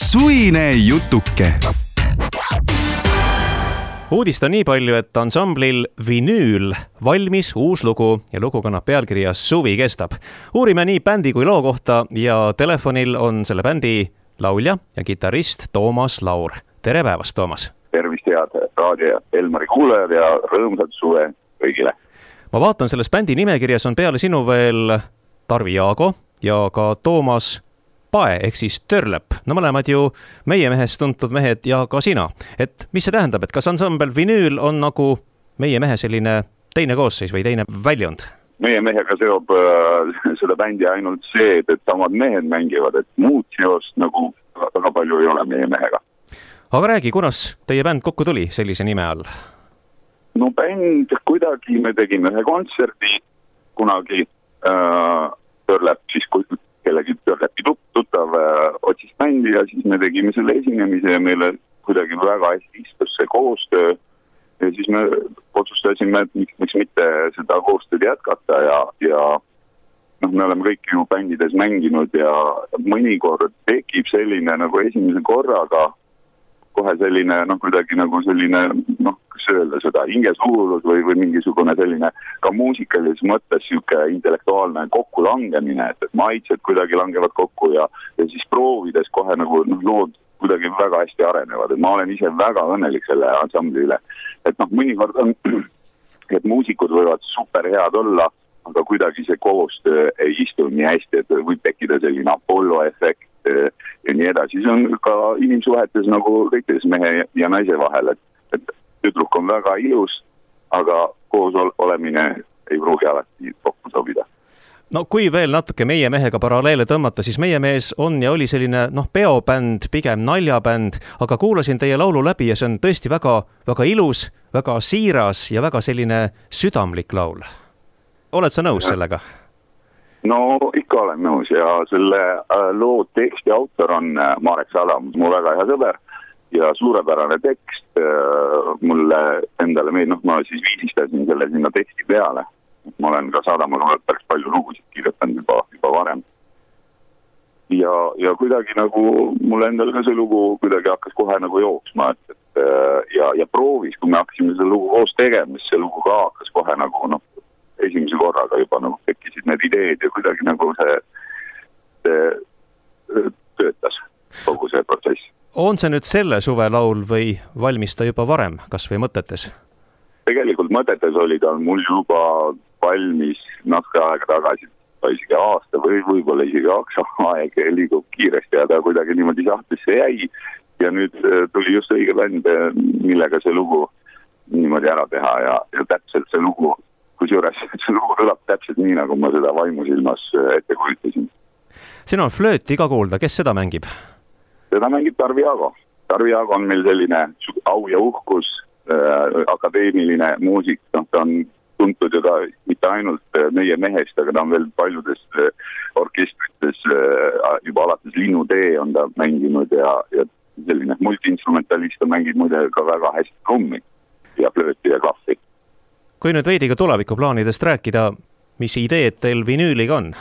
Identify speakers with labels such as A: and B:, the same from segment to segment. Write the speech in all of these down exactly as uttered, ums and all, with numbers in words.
A: suvine jutuke.
B: Uudist on nii palju, et ansamblil Vinüül valmis uus lugu ja lugu kannab pealkirja Suvi kestab. Uurime nii bändi kui loo kohta ja telefonil on selle bändi laulja ja kitarrist Toomas Laur. Tere päevast, Toomas!
C: Tervist head raadio Elmari kuulajad ja rõõmsad suve kõigile.
B: Ma vaatan, selles bändi nimekirjas on peale sinu veel Tarvi Jaago ja ka Toomas Pae ehk siis Törlep. No mõlemad ju meie mehest tuntud mehed ja ka sina. Et mis see tähendab, et kas ansambel Vinüül on nagu meie mehe selline teine koosseis või teine väljund?
C: Meie mehega seob äh, seda bändi ainult see, et, et samad mehed mängivad, et muud seost nagu väga palju ei ole meie mehega.
B: Aga räägi, kunas teie bänd kokku tuli sellise nime all?
C: No bänd kuidagi, me tegime ühe kontserdi kunagi äh, Törlep, siis kui kellegi Törlepi tuttav äh, otsis bändi ja siis me tegime selle esinemise ja meile kuidagi väga hästi istus see koostöö ja siis me otsustasime, et miks, miks mitte seda koostööd jätkata ja, ja noh, me oleme kõik ju bändides mänginud ja mõnikord tekib selline nagu esimese korraga kohe selline, noh, kuidagi nagu selline, noh, kas öelda seda, hingesuulus või, või mingisugune selline ka muusikalises mõttes siuke intellektuaalne kokkulangemine, et, et maitsed kuidagi langevad kokku ja, ja siis proovides kohe nagu noh, lood kuidagi väga hästi arenevad, et ma olen ise väga õnnelik selle ansambli üle. Et noh, mõnikord on, et muusikud võivad super head olla, aga kuidagi see koostöö ei istu nii hästi, et võib tekkida selline Apollo efekt ja nii edasi. Siis on ka inimsuhetes nagu kõikides mehe ja naise vahel, et, et tüdruk on väga ilus, aga koos olemine ei pruugi alati kokku sobida.
B: No kui veel natuke meie mehega paralleele tõmmata, siis meie mees on ja oli selline noh, peobänd, pigem naljabänd, aga kuulasin teie laulu läbi ja see on tõesti väga, väga ilus, väga siiras ja väga selline südamlik laul. Oled sa nõus sellega?
C: No ikka olen nõus ja selle loo teksti autor on Marek Sadam, mu väga hea sõber ja suurepärane tekst mulle endale meid, noh ma siis viisistasin selle sinna teksti peale. Ma olen ka Sadamaga päris palju lugusid kirjutanud juba, juba varem. Ja, ja kuidagi nagu mulle endale ka see lugu kuidagi hakkas kohe nagu jooksma, et, et ja, ja proovis, kui me hakkasime selle lugu koos tegema, siis see lugu ka hakkas kohe nagu noh, esimese korraga juba nagu tekkisid need ideed ja kuidagi nagu see, see töötas kogu see protsess.
B: On see nüüd selle suve laul või valmis ta juba varem, kas või mõtetes?
C: Tegelikult mõtetes oli ta mul juba valmis natuke aega tagasi, isegi aasta või võib-olla isegi kaks aeg liigub kiiresti ja ta kuidagi niimoodi sahtlisse jäi ja nüüd tuli just õige bänd, millega see lugu niimoodi ära teha ja, ja täpselt see lugu kusjuures see lugu kõlab täpselt nii, nagu ma seda vaimusilmas ette kujutasin.
B: Siin on flööti ka kuulda, kes seda mängib?
C: Seda mängib Tarvi Jaago. Tarvi Jaago on meil selline au ja uhkus, äh, akadeemiline muusik, no, ta on tuntud ju ka mitte ainult meie mehest, aga ta on veel paljudes orkestrites äh, juba alates Linnutee on ta mänginud ja, ja selline multiinstrumentalist on mängib muide ka väga hästi trummi ja flööti ja klahvi.
B: Kui nüüd veidi ka tulevikuplaanidest rääkida, mis ideed teil Vinüüliga on?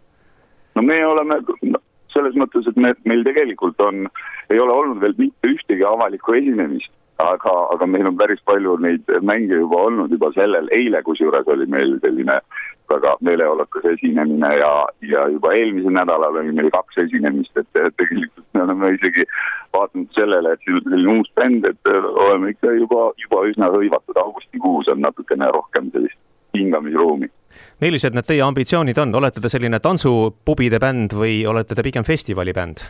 C: No me oleme selles mõttes, et me, meil tegelikult on, ei ole olnud veel mitte ühtegi avalikku esinemist, aga, aga meil on päris palju neid mänge juba olnud juba sellel. Eile kusjuures oli meil selline väga meeleolukas esinemine ja, ja juba eelmisel nädalal oli meil kaks esinemist, et tegelikult me oleme isegi vaatanud sellele, et selline uus bänd, et oleme ikka juba, juba üsna hõivatud. Augustikuus on natukene rohkem sellist hingamisruumi.
B: Millised need teie ambitsioonid on? Olete te selline tantsupubide bänd või olete te pigem festivalibänd?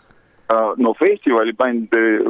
C: No festivalibänd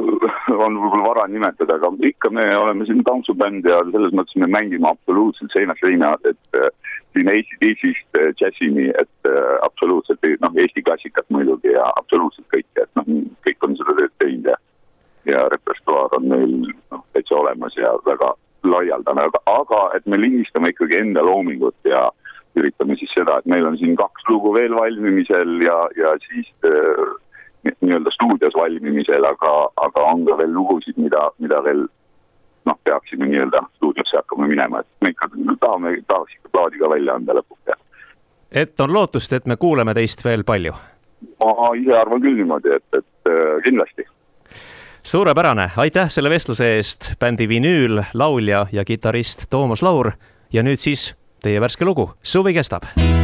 C: on võib-olla vara nimetada, aga ikka me oleme siin tantsubänd ja selles mõttes me mängime absoluutselt seinast seinad, et siin A C D C-st džässini, et absoluutselt no, Eesti klassikat muidugi ja absoluutselt kõik, et no, kõik on seda tööd teinud ja, ja repertuaar on meil no, täitsa olemas ja väga laialdane, aga, aga et me lindistame ikkagi enda loomingut ja üritame siis seda, et meil on siin kaks lugu veel valmimisel ja, ja siis nii-öelda stuudios valmimisel, aga, aga on ka veel lugusid, mida, mida veel noh, peaksime nii-öelda stuudiosse hakkama minema, et me ikka tahame, tahaks ikka plaadi ka välja anda lõpuks.
B: Et on lootust, et me kuuleme teist veel palju?
C: ma ise arvan küll niimoodi, et, et kindlasti.
B: Suurepärane, aitäh selle vestluse eest, bändi Vinüül, laulja ja kitarrist Toomas Laur ja nüüd siis teie värske lugu Suvi kestab.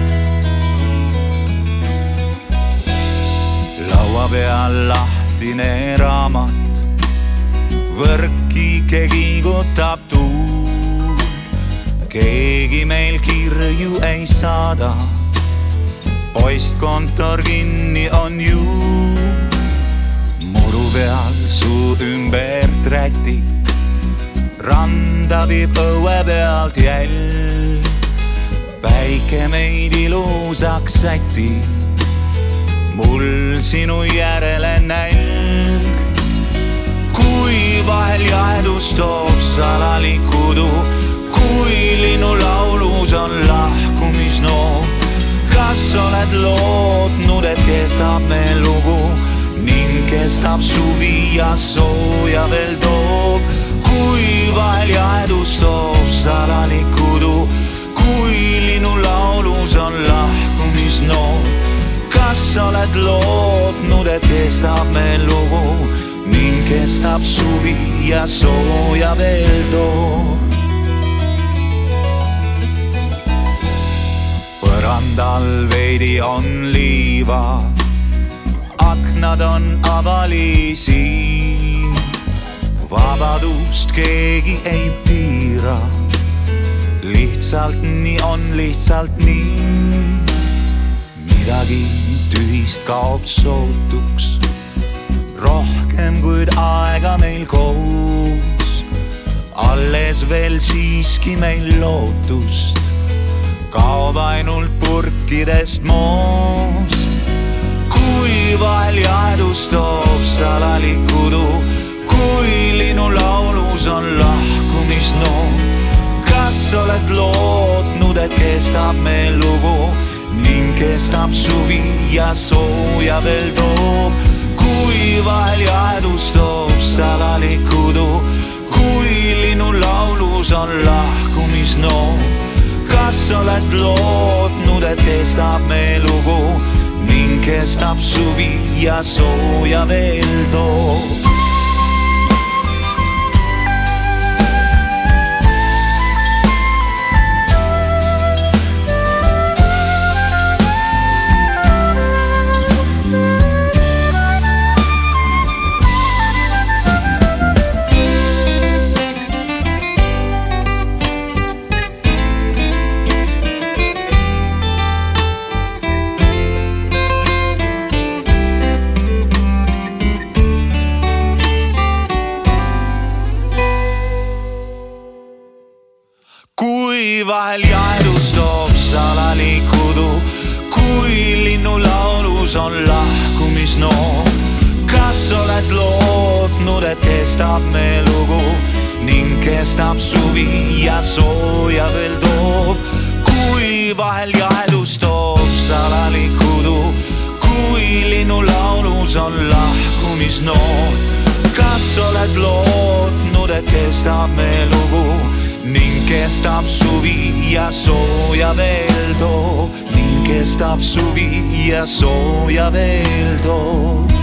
D: Laua peal lahtine raamat, võrkike kiigutab tuul, keegi meil kirju ei saada, postkontor kinni on ju. Muru peal su ümber trätik, randa viib õue pealt jälg, päike meid ilusaks säti, mul sinu järele nälg. Kui vahel jaedus toob salalikudu, kui linnu laulus on lahkumisnoot, kas oled lootnud, et kestab meil lugu ning kestab suvi ja sooja veel toob. Kui vahel jaedus toob salalikudu, kui linnu laulus on lahkumisnoot, kas oled lootnud, et kestab meil lugu ning kestab suvi ja sooja veel toob. Põrandal veidi on liiva, aknad on avalisi, vabadust keegi ei piira, lihtsalt nii on, lihtsalt nii. Midagi tühist kaob sootuks, rohkem kuid aega meil koos, alles veel siiski meil lootust, kaob ainult purkidest moos. Kui vahel jaedus toob salalikudu, kui linnu laulus on lahkumisnoot, kas oled lootnud, et kestab meil lugu ning kestab suvi ja sooja veel toob. Kui vahel jaedus toob salalikudu, kui linnu laulus on lahkumisnoot, kas oled lootnud, et kestab meil lugu ning kestab suvi ja sooja veel toob. Vahel jaedus toob salalikudu, kui linnu laulus on lahkumisnoot, kas oled lootnud, et kestab meil lugu ning kestab suvi ja sooja veel toob. Kui vahel jaedus toob salalikudu, kui linnu laulus on lahkumisnoot, kas oled lootnud, et kestab meil lugu ning kestab suvi ja sooja veel toob, ning kestab suvi ja sooja veel toob.